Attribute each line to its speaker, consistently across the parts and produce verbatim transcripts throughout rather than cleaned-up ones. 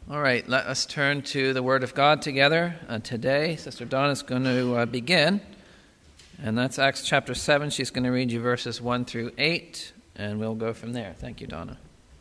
Speaker 1: All right, let us turn to the Word of God together. Uh, today, Sister Donna is going to uh, begin, and that's Acts chapter seven. She's going to read you verses one through eight, and we'll go from there. Thank you, Donna.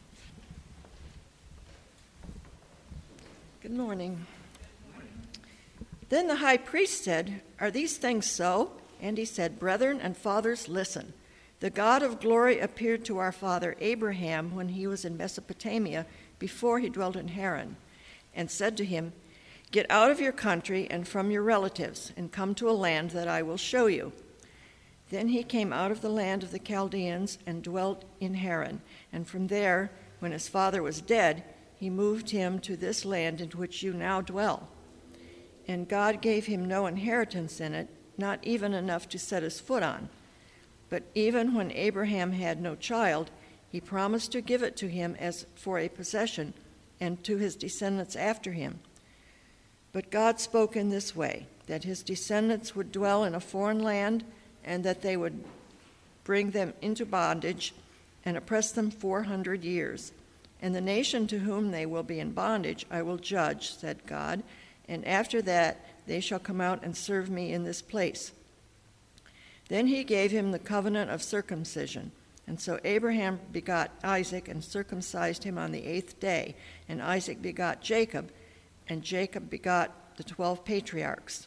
Speaker 2: Good morning. Then the high priest said, "Are these things so?" And he said, "Brethren and fathers, listen. The God of glory appeared to our father Abraham when he was in Mesopotamia, before he dwelt in Haran, and said to him, 'Get out of your country and from your relatives, and come to a land that I will show you.' Then he came out of the land of the Chaldeans and dwelt in Haran, and from there, when his father was dead, he moved him to this land in which you now dwell. And God gave him no inheritance in it, not even enough to set his foot on. But even when Abraham had no child, he promised to give it to him as for a possession, and to his descendants after him. But God spoke in this way, that his descendants would dwell in a foreign land, and that they would bring them into bondage and oppress them four hundred years. And the nation to whom they will be in bondage I will judge, said God, and after that they shall come out and serve me in this place." Then he gave him the covenant of circumcision. And so Abraham begot Isaac and circumcised him on the eighth day. And Isaac begot Jacob, and Jacob begot the twelve patriarchs.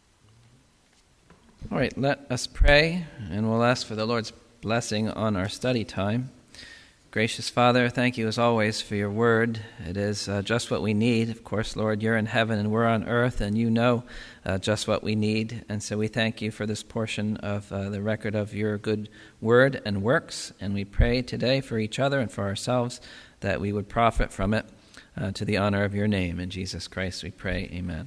Speaker 1: All right, let us pray, and we'll ask for the Lord's blessing on our study time. Gracious Father, thank you as always for your word. It is uh, just what we need. Of course, Lord, you're in heaven and we're on earth, and you know uh, just what we need. And so we thank you for this portion of uh, the record of your good word and works. And we pray today for each other and for ourselves that we would profit from it uh, to the honor of your name. In Jesus Christ we pray, amen.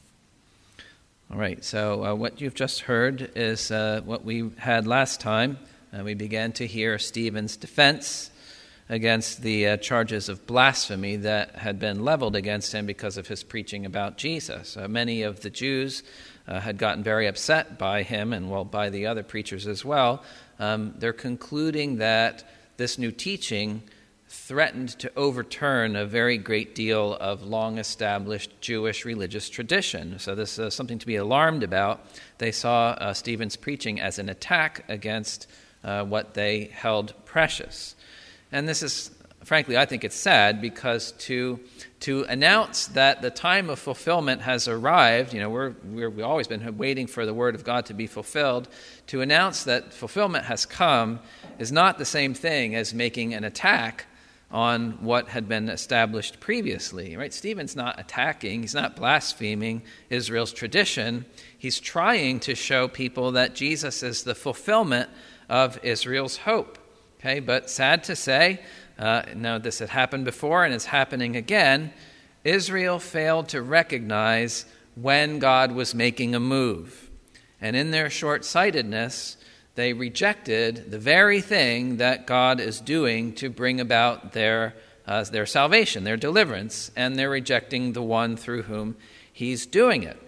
Speaker 1: All right, so uh, what you've just heard is uh, what we had last time. Uh, we began to hear Stephen's defense against the uh, charges of blasphemy that had been leveled against him because of his preaching about Jesus. Uh, many of the Jews uh, had gotten very upset by him, and well, by the other preachers as well. Um, they're concluding that this new teaching threatened to overturn a very great deal of long-established Jewish religious tradition. So this is something to be alarmed about. They saw uh, Stephen's preaching as an attack against uh, what they held precious. And this is, frankly, I think it's sad, because to to announce that the time of fulfillment has arrived, you know, we're, we're, we've always been waiting for the word of God to be fulfilled. To announce that fulfillment has come is not the same thing as making an attack on what had been established previously, right? Stephen's not attacking, he's not blaspheming Israel's tradition. He's trying to show people that Jesus is the fulfillment of Israel's hope. Okay, but sad to say, uh, now this had happened before and it's happening again, Israel failed to recognize when God was making a move. And in their short-sightedness, they rejected the very thing that God is doing to bring about their, uh, their salvation, their deliverance, and they're rejecting the one through whom he's doing it.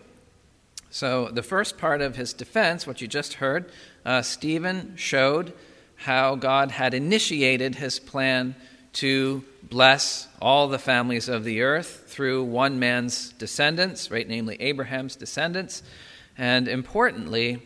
Speaker 1: So the first part of his defense, what you just heard, uh, Stephen showed how God had initiated his plan to bless all the families of the earth through one man's descendants, right, namely Abraham's descendants. And importantly,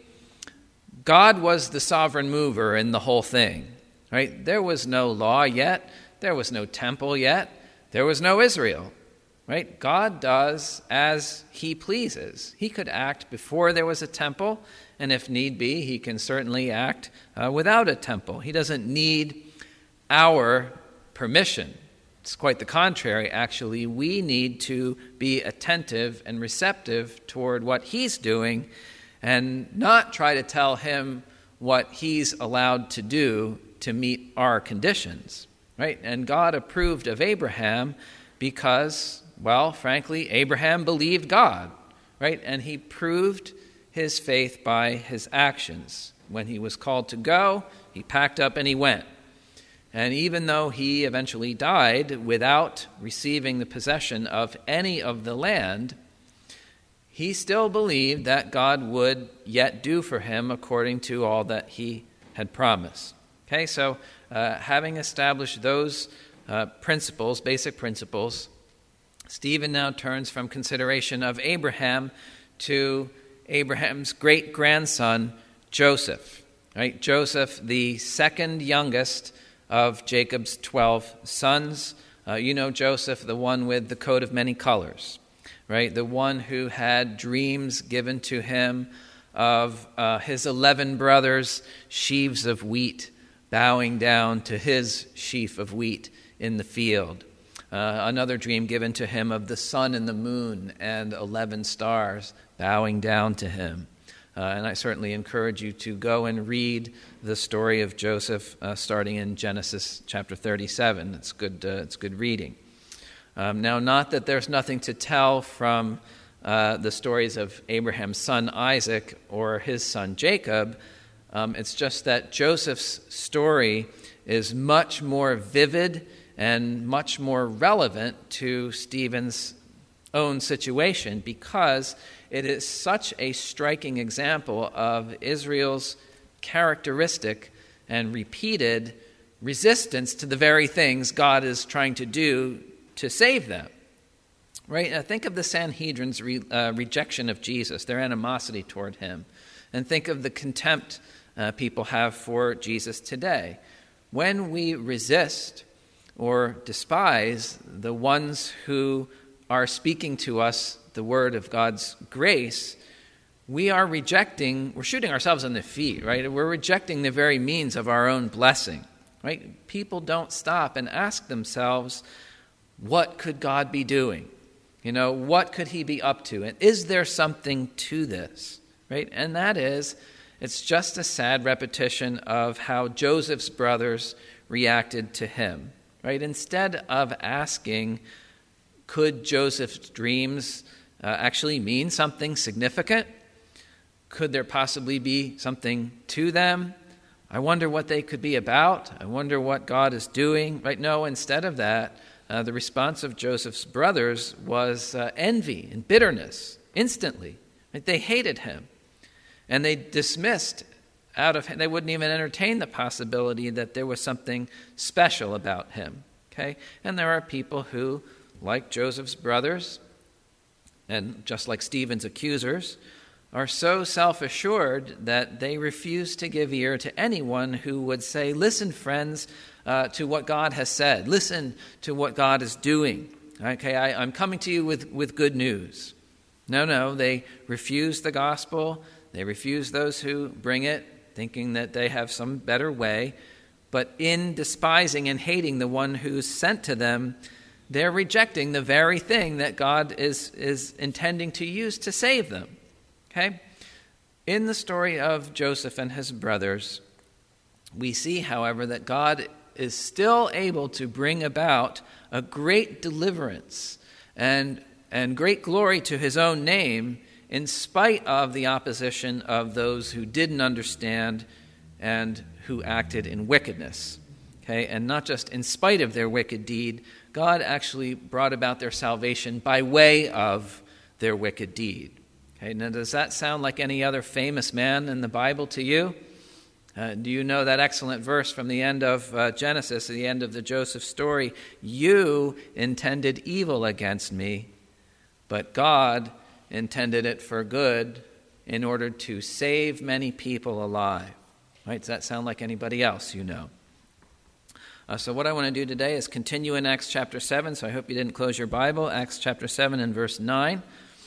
Speaker 1: God was the sovereign mover in the whole thing, right? There was no law yet. There was no temple yet. There was no Israel, right? God does as he pleases. He could act before there was a temple, and if need be, he can certainly act uh, without a temple. He doesn't need our permission. It's quite the contrary, actually. We need to be attentive and receptive toward what he's doing and not try to tell him what he's allowed to do to meet our conditions, right? And God approved of Abraham because, well, frankly, Abraham believed God, right? And he proved his faith by his actions. When he was called to go, he packed up and he went. And even though he eventually died without receiving the possession of any of the land, he still believed that God would yet do for him according to all that he had promised. Okay, so uh, having established those uh, principles, basic principles, Stephen now turns from consideration of Abraham to Abraham's great-grandson, Joseph. Right? Joseph, the second youngest of Jacob's twelve sons. Uh, you know Joseph, the one with the coat of many colors, right? The one who had dreams given to him of uh, his eleven brothers' sheaves of wheat bowing down to his sheaf of wheat in the field. Uh, another dream given to him of the sun and the moon and eleven stars bowing down to him. Uh, and I certainly encourage you to go and read the story of Joseph uh, starting in Genesis chapter thirty-seven. It's good, uh, it's good reading. Um, now, not that there's nothing to tell from uh, the stories of Abraham's son Isaac or his son Jacob. Um, it's just that Joseph's story is much more vivid and much more relevant to Stephen's own situation because it is such a striking example of Israel's characteristic and repeated resistance to the very things God is trying to do to save them. Right? Now think of the Sanhedrin's re, uh, rejection of Jesus, their animosity toward him, and think of the contempt uh, people have for Jesus today. When we resist or despise the ones who are speaking to us the word of God's grace, we are rejecting, we're shooting ourselves in the feet, right? We're rejecting the very means of our own blessing, right? People don't stop and ask themselves, what could God be doing? You know, what could he be up to? And is there something to this, right? And that is, it's just a sad repetition of how Joseph's brothers reacted to him, right? Instead of asking, could Joseph's dreams uh, actually mean something significant? Could there possibly be something to them? I wonder what they could be about. I wonder what God is doing. Right? No, instead of that, uh, the response of Joseph's brothers was uh, envy and bitterness instantly. Right? They hated him. And they dismissed out of, they wouldn't even entertain the possibility that there was something special about him. Okay? And there are people who, like Joseph's brothers, and just like Stephen's accusers, are so self-assured that they refuse to give ear to anyone who would say, listen, friends, uh, to what God has said. Listen to what God is doing. Okay, I, I'm coming to you with, with good news. No, no, they refuse the gospel. They refuse those who bring it, thinking that they have some better way. But in despising and hating the one who's sent to them, they're rejecting the very thing that God is, is intending to use to save them. Okay? In the story of Joseph and his brothers, we see, however, that God is still able to bring about a great deliverance and, and great glory to his own name in spite of the opposition of those who didn't understand and who acted in wickedness. Okay? And not just in spite of their wicked deed, God actually brought about their salvation by way of their wicked deed. Okay, now does that sound like any other famous man in the Bible to you? Uh, do you know that excellent verse from the end of uh, Genesis, the end of the Joseph story? You intended evil against me, but God intended it for good in order to save many people alive. Right? Does that sound like anybody else you know? Uh, so what I want to do today is continue in Acts chapter seven, so I hope you didn't close your Bible. Acts chapter seven and verse nine.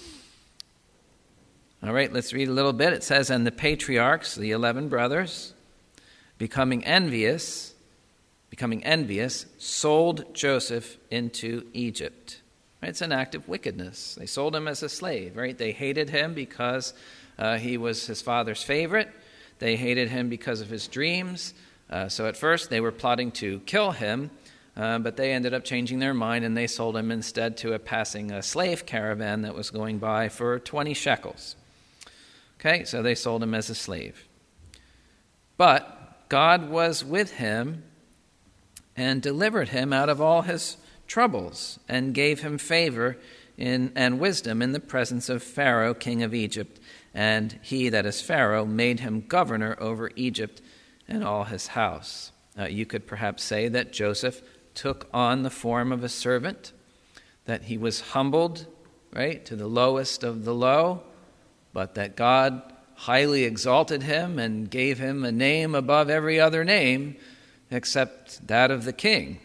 Speaker 1: All right, let's read a little bit. It says, and the patriarchs, the eleven brothers, becoming envious, becoming envious, sold Joseph into Egypt. Right? It's an act of wickedness. They sold him as a slave, right? They hated him because uh, he was his father's favorite. They hated him because of his dreams. Uh, so at first they were plotting to kill him, uh, but they ended up changing their mind and they sold him instead to a passing uh, slave caravan that was going by for twenty shekels. Okay, so they sold him as a slave. But God was with him and delivered him out of all his troubles and gave him favor in and wisdom in the presence of Pharaoh, king of Egypt. And he, that is Pharaoh, made him governor over Egypt and all his house. Uh, you could perhaps say that Joseph took on the form of a servant, that he was humbled, right, to the lowest of the low, but that God highly exalted him and gave him a name above every other name except that of the king.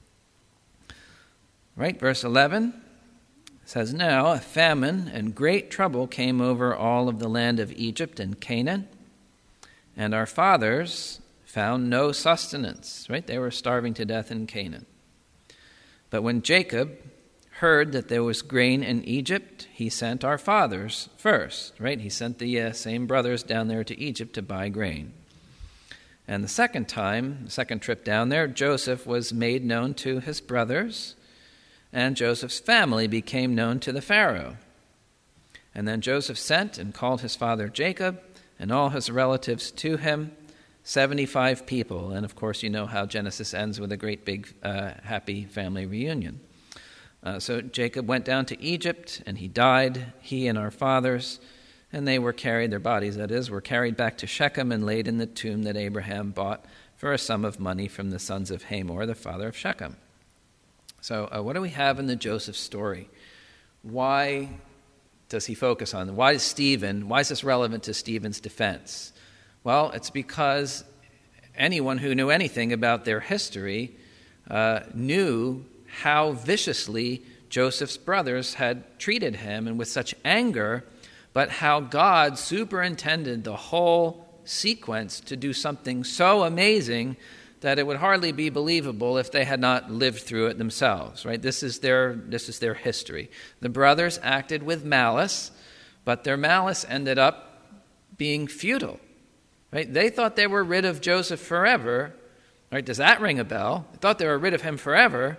Speaker 1: Right, verse eleven says, "Now a famine and great trouble came over all of the land of Egypt and Canaan, and our fathers found no sustenance." Right, they were starving to death in Canaan. "But when Jacob heard that there was grain in Egypt, he sent our fathers first." Right, he sent the uh, same brothers down there to Egypt to buy grain. And the second time, the second trip down there, Joseph was made known to his brothers, and Joseph's family became known to the Pharaoh. And then Joseph sent and called his father Jacob and all his relatives to him, seventy-five people. And of course, you know how Genesis ends with a great big uh, happy family reunion. Uh, so Jacob went down to Egypt, and he died, he and our fathers, and they were carried, their bodies that is, were carried back to Shechem and laid in the tomb that Abraham bought for a sum of money from the sons of Hamor, the father of Shechem. So uh, what do we have in the Joseph story? Why does he focus on? Why is Stephen, why is this relevant to Stephen's defense? Well, it's because anyone who knew anything about their history uh, knew how viciously Joseph's brothers had treated him and with such anger, but how God superintended the whole sequence to do something so amazing that it would hardly be believable if they had not lived through it themselves, right? This is their this is their history. The brothers acted with malice, but their malice ended up being futile, right? They thought they were rid of Joseph forever, right? Does that ring a bell? They thought they were rid of him forever,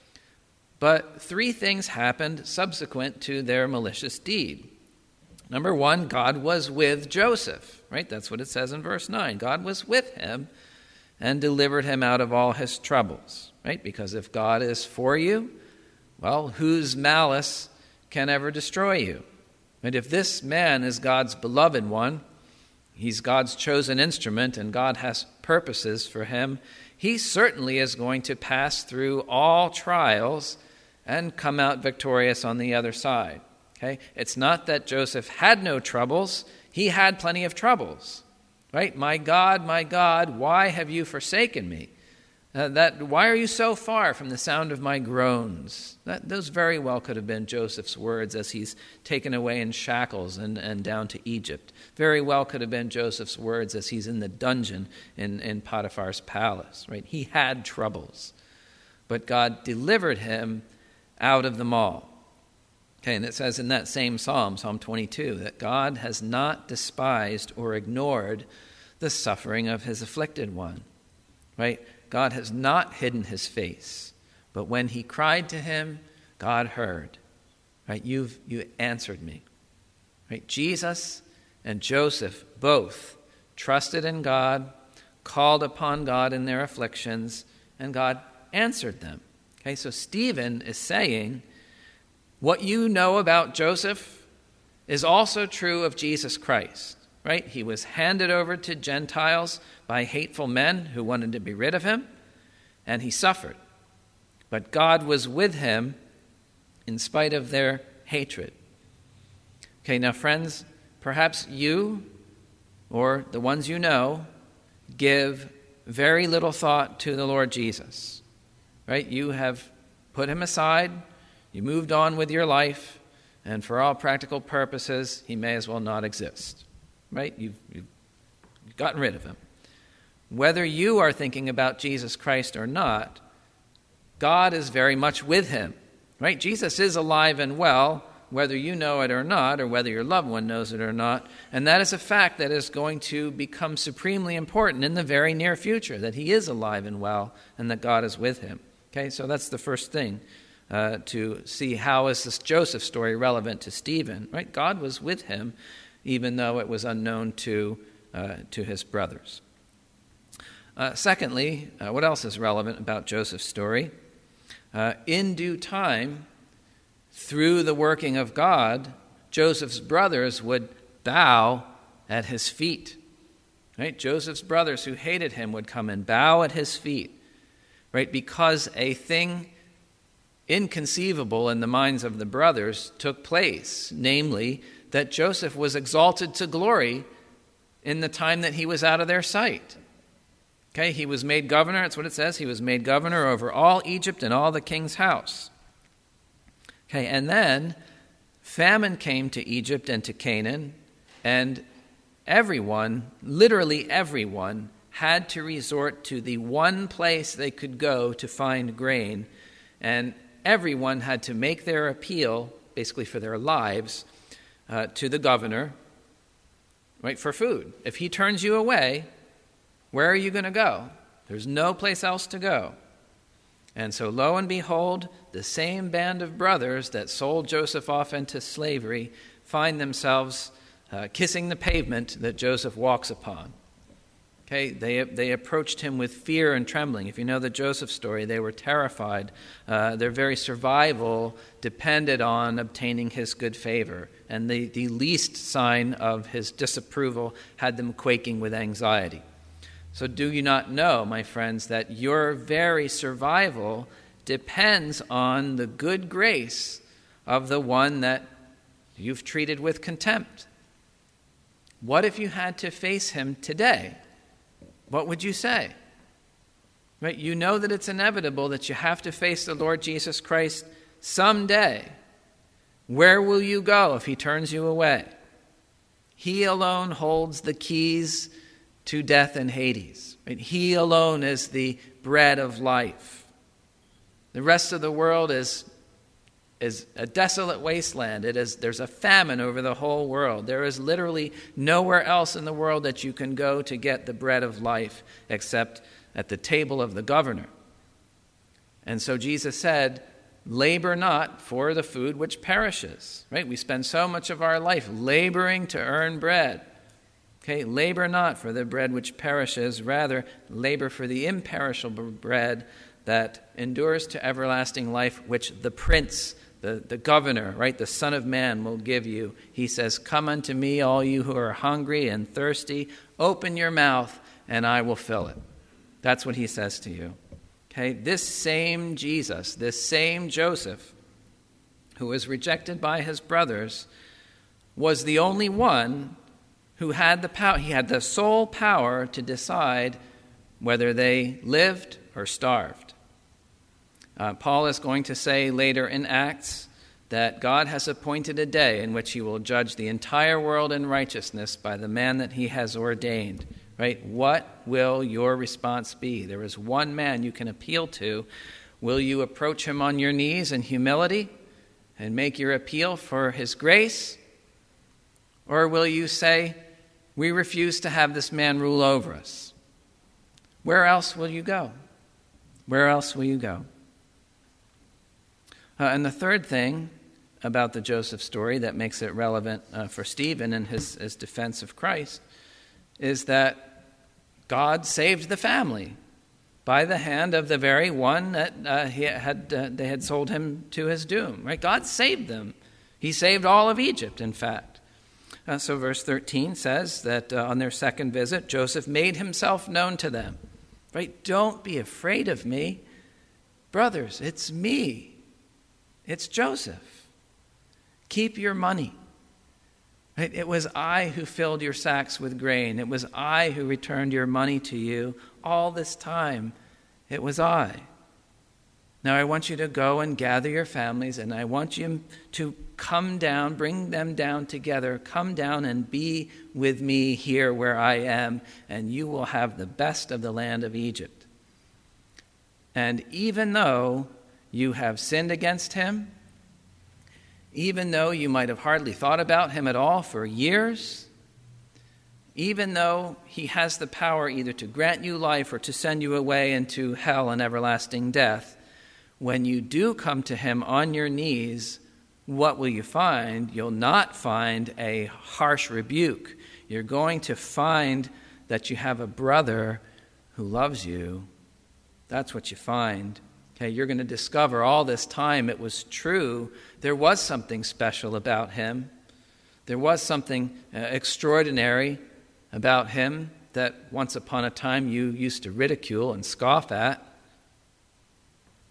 Speaker 1: but three things happened subsequent to their malicious deed. Number one, God was with Joseph, right? That's what it says in verse nine. God was with him and delivered him out of all his troubles, right? Because if God is for you, well, whose malice can ever destroy you? And if this man is God's beloved one, he's God's chosen instrument, and God has purposes for him, he certainly is going to pass through all trials and come out victorious on the other side. Okay? It's not that Joseph had no troubles. He had plenty of troubles. Right? "My God, my God, why have you forsaken me? Uh, that why are you so far from the sound of my groans?" That, those very well could have been Joseph's words as he's taken away in shackles and, and down to Egypt. Very well could have been Joseph's words as he's in the dungeon in, in Potiphar's palace. Right? He had troubles, but God delivered him out of them all. Okay, and it says in that same psalm, Psalm twenty-two, that God has not despised or ignored the suffering of his afflicted one, right? God has not hidden his face, but when he cried to him, God heard, right? You've you answered me, right? Jesus and Joseph both trusted in God, called upon God in their afflictions, and God answered them. Okay, so Stephen is saying, what you know about Joseph is also true of Jesus Christ, right? He was handed over to Gentiles by hateful men who wanted to be rid of him, and he suffered. But God was with him in spite of their hatred. Okay, now friends, perhaps you or the ones you know give very little thought to the Lord Jesus, right? You have put him aside. You moved on with your life, and for all practical purposes, he may as well not exist, right? You've, you've gotten rid of him. Whether you are thinking about Jesus Christ or not, God is very much with him, right? Jesus is alive and well, whether you know it or not, or whether your loved one knows it or not, and that is a fact that is going to become supremely important in the very near future, that he is alive and well, and that God is with him. Okay, so that's the first thing. Uh, to see how is this Joseph story relevant to Stephen, right? God was with him, even though it was unknown to uh, to his brothers. Uh, secondly, uh, what else is relevant about Joseph's story? Uh, in due time, through the working of God, Joseph's brothers would bow at his feet. Right? Joseph's brothers who hated him would come and bow at his feet, right? Because a thing inconceivable in the minds of the brothers took place, namely, that Joseph was exalted to glory in the time that he was out of their sight. Okay, he was made governor, that's what it says, he was made governor over all Egypt and all the king's house. Okay, and then famine came to Egypt and to Canaan, and everyone, literally everyone, had to resort to the one place they could go to find grain, and everyone had to make their appeal, basically for their lives, uh, to the governor, right, for food. If he turns you away, where are you going to go? There's no place else to go. And so lo and behold, the same band of brothers that sold Joseph off into slavery find themselves uh, kissing the pavement that Joseph walks upon. Okay, they they approached him with fear and trembling. If you know the Joseph story, they were terrified. Uh, their very survival depended on obtaining his good favor. And the, the least sign of his disapproval had them quaking with anxiety. So do you not know, my friends, that your very survival depends on the good grace of the one that you've treated with contempt? What if you had to face him today? What would you say? Right? You know that it's inevitable that you have to face the Lord Jesus Christ someday. Where will you go if he turns you away? He alone holds the keys to death and Hades. Right? He alone is the bread of life. The rest of the world is, is a desolate wasteland. It is, there's a famine over the whole world. There is literally nowhere else in the world that you can go to get the bread of life except at the table of the governor. And so Jesus said, labor not for the food which perishes. Right? We spend so much of our life laboring to earn bread. Okay, labor not for the bread which perishes, rather labor for the imperishable bread that endures to everlasting life, which the prince, the, the governor, right, the Son of Man will give you. He says, come unto me, all you who are hungry and thirsty, open your mouth and I will fill it. That's what he says to you. Okay, this same Jesus, this same Joseph, who was rejected by his brothers, was the only one who had the power, he had the sole power to decide whether they lived or starved. Uh, Paul is going to say later in Acts that God has appointed a day in which he will judge the entire world in righteousness by the man that he has ordained. Right? What will your response be? There is one man you can appeal to. Will you approach him on your knees in humility and make your appeal for his grace? Or will you say, we refuse to have this man rule over us? Where else will you go? Where else will you go? Uh, and the third thing about the Joseph story that makes it relevant uh, for Stephen in his, his defense of Christ is that God saved the family by the hand of the very one that uh, he had uh, they had sold him to his doom. Right? God saved them. He saved all of Egypt, in fact. Uh, so verse thirteen says that uh, on their second visit, Joseph made himself known to them. Right? Don't be afraid of me. Brothers, it's me. It's Joseph. Keep your money. Right? It was I who filled your sacks with grain. It was I who returned your money to you. All this time, it was I. Now I want you to go and gather your families, and I want you to come down, bring them down together. Come down and be with me here where I am, and you will have the best of the land of Egypt. And even though you have sinned against him, even though you might have hardly thought about him at all for years, even though he has the power either to grant you life or to send you away into hell and everlasting death, when you do come to him on your knees, what will you find? You'll not find a harsh rebuke. You're going to find that you have a brother who loves you. That's what you find. Okay, you're going to discover all this time it was true. There was something special about him. There was something uh, extraordinary about him that once upon a time you used to ridicule and scoff at.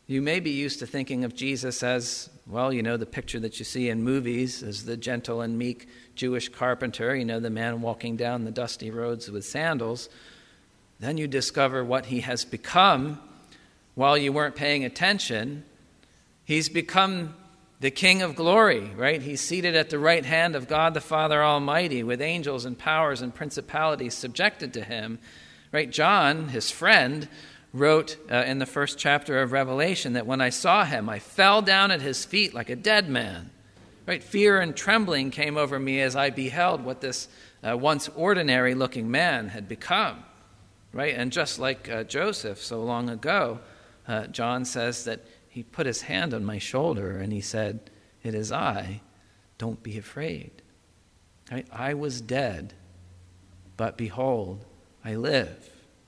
Speaker 1: You may be used to thinking of Jesus as, well, you know, the picture that you see in movies as the gentle and meek Jewish carpenter, you know, the man walking down the dusty roads with sandals. Then you discover what he has become while you weren't paying attention. He's become the King of glory, right? He's seated at the right hand of God the Father Almighty with angels and powers and principalities subjected to him, right? John, his friend, wrote uh, in the first chapter of Revelation that when I saw him, I fell down at his feet like a dead man. Right? Fear and trembling came over me as I beheld what this uh, once ordinary-looking man had become. Right? And just like uh, Joseph so long ago, uh, John says that he put his hand on my shoulder and he said, "It is I, don't be afraid." Right? I was dead, but behold, I live.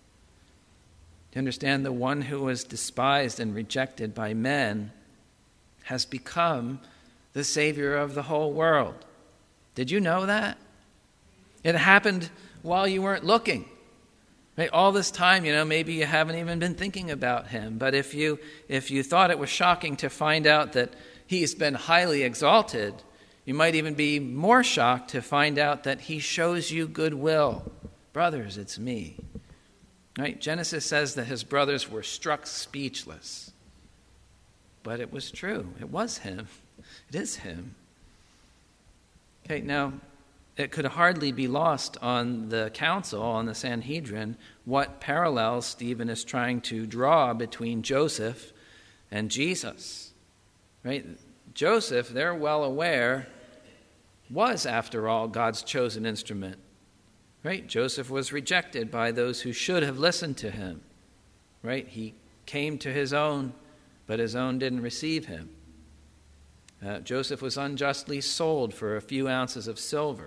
Speaker 1: To understand, the one who was despised and rejected by men has become the Savior of the whole world. Did you know that? It happened while you weren't looking. Right? All this time, you know, maybe you haven't even been thinking about him. But if you if you thought it was shocking to find out that he's been highly exalted, you might even be more shocked to find out that he shows you goodwill. Brothers, it's me. Right? Genesis says that his brothers were struck speechless. But it was true. It was him. It is him. Okay, now, it could hardly be lost on the council, on the Sanhedrin, what parallels Stephen is trying to draw between Joseph and Jesus. Right? Joseph, they're well aware, was, after all, God's chosen instrument. Right? Joseph was rejected by those who should have listened to him. Right? He came to his own, but his own didn't receive him. Uh, Joseph was unjustly sold for a few ounces of silver.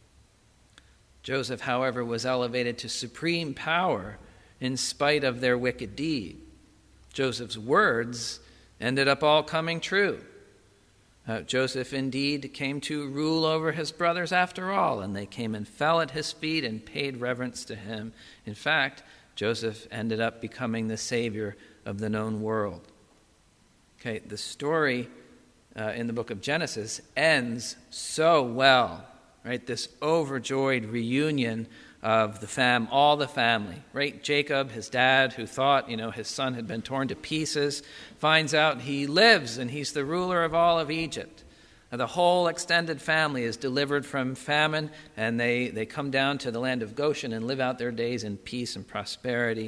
Speaker 1: Joseph, however, was elevated to supreme power in spite of their wicked deed. Joseph's words ended up all coming true. Uh, Joseph indeed came to rule over his brothers after all, and they came and fell at his feet and paid reverence to him. In fact, Joseph ended up becoming the savior of the known world. Okay, the story uh, in the book of Genesis ends so well, right? This overjoyed reunion of the fam, all the family, right? Jacob, his dad, who thought, you know, his son had been torn to pieces, finds out he lives and he's the ruler of all of Egypt. And the whole extended family is delivered from famine, and they, they come down to the land of Goshen and live out their days in peace and prosperity.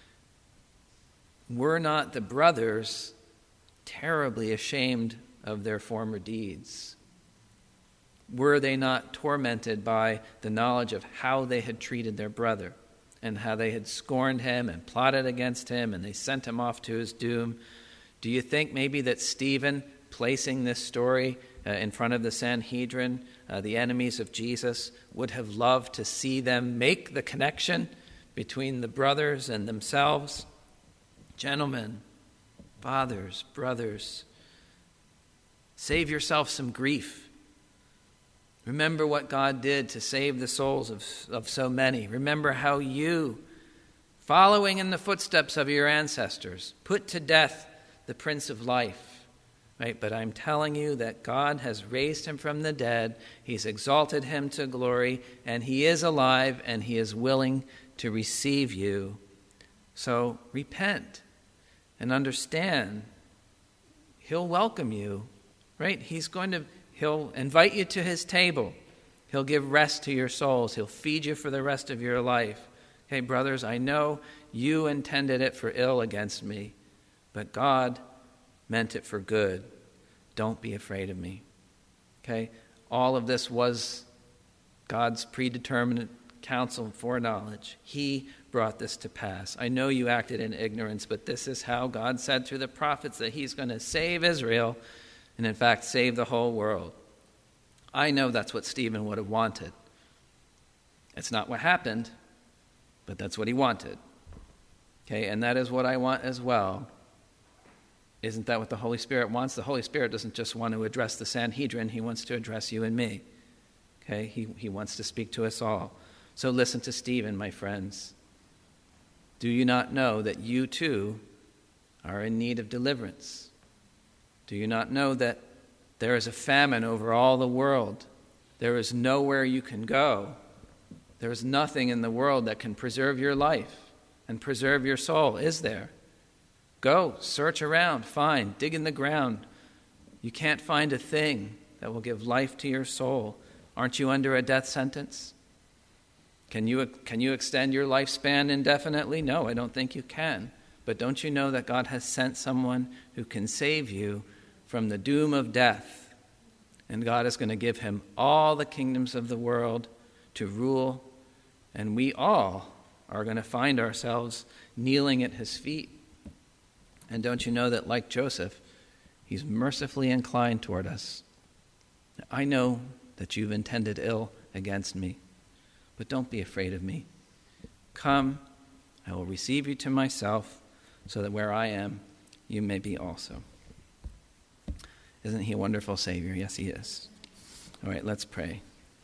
Speaker 1: Were not the brothers terribly ashamed of their former deeds? Were they not tormented by the knowledge of how they had treated their brother and how they had scorned him and plotted against him and they sent him off to his doom? Do you think maybe that Stephen, placing this story uh, in front of the Sanhedrin, uh, the enemies of Jesus, would have loved to see them make the connection between the brothers and themselves? Gentlemen, fathers, brothers, save yourself some grief. Remember what God did to save the souls of, of so many. Remember how you, following in the footsteps of your ancestors, put to death the Prince of Life. Right? But I'm telling you that God has raised him from the dead. He's exalted him to glory, and he is alive, and he is willing to receive you. So repent and understand. He'll welcome you. Right? He's going to... He'll invite you to his table. He'll give rest to your souls. He'll feed you for the rest of your life. Okay, brothers, I know you intended it for ill against me, but God meant it for good. Don't be afraid of me. Okay, all of this was God's predetermined counsel and foreknowledge. He brought this to pass. I know you acted in ignorance, but this is how God said through the prophets that he's going to save Israel, and in fact save the whole world. I know that's what Stephen would have wanted. It's not what happened, but that's what he wanted. Okay, and that is what I want as well. Isn't that what the Holy Spirit wants? The Holy Spirit doesn't just want to address the Sanhedrin, he wants to address you and me. Okay, he, he wants to speak to us all. So listen to Stephen, my friends. Do you not know that you too are in need of deliverance? Do you not know that there is a famine over all the world? There is nowhere you can go. There is nothing in the world that can preserve your life and preserve your soul, is there? Go, search around, find, dig in the ground. You can't find a thing that will give life to your soul. Aren't you under a death sentence? Can you, can you extend your lifespan indefinitely? No, I don't think you can. But don't you know that God has sent someone who can save you from the doom of death? And God is going to give him all the kingdoms of the world to rule. And we all are going to find ourselves kneeling at his feet. And don't you know that, like Joseph, he's mercifully inclined toward us? I know that you've intended ill against me, but don't be afraid of me. Come, I will receive you to myself, so that where I am, you may be also. Isn't he a wonderful Savior? Yes, he is. All right, let's pray.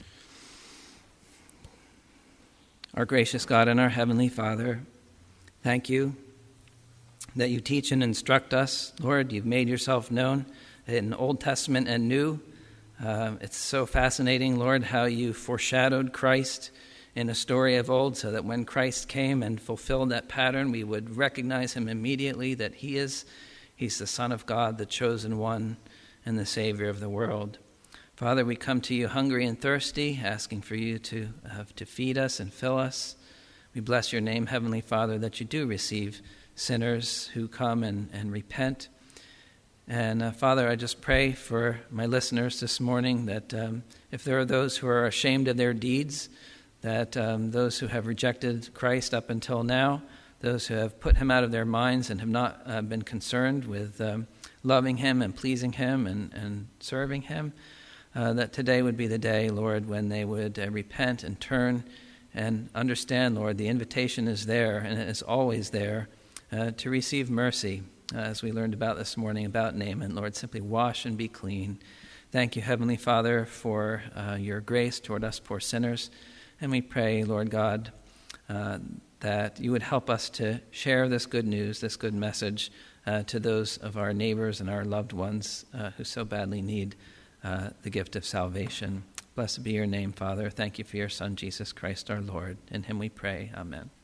Speaker 1: Our gracious God and our Heavenly Father, thank you that you teach and instruct us. Lord, you've made yourself known in Old Testament and New. Uh, it's so fascinating, Lord, how you foreshadowed Christ in a story of old so that when Christ came and fulfilled that pattern, we would recognize him immediately, that he is, he's the Son of God, the chosen one, and the Savior of the world. Father, we come to you hungry and thirsty, asking for you to, uh, to feed us and fill us. We bless your name, Heavenly Father, that you do receive sinners who come and, and repent. And uh, Father, I just pray for my listeners this morning that um, if there are those who are ashamed of their deeds, that um, those who have rejected Christ up until now, those who have put him out of their minds and have not uh, been concerned with um, loving him and pleasing him and, and serving him, uh, that today would be the day, Lord, when they would uh, repent and turn and understand, Lord, the invitation is there and it is always there uh, to receive mercy, uh, as we learned about this morning about Naaman. Lord, simply wash and be clean. Thank you, Heavenly Father, for uh, your grace toward us poor sinners. And we pray, Lord God, uh, that you would help us to share this good news, this good message uh, to those of our neighbors and our loved ones uh, who so badly need uh, the gift of salvation. Blessed be your name, Father. Thank you for your Son, Jesus Christ, our Lord. In him we pray. Amen.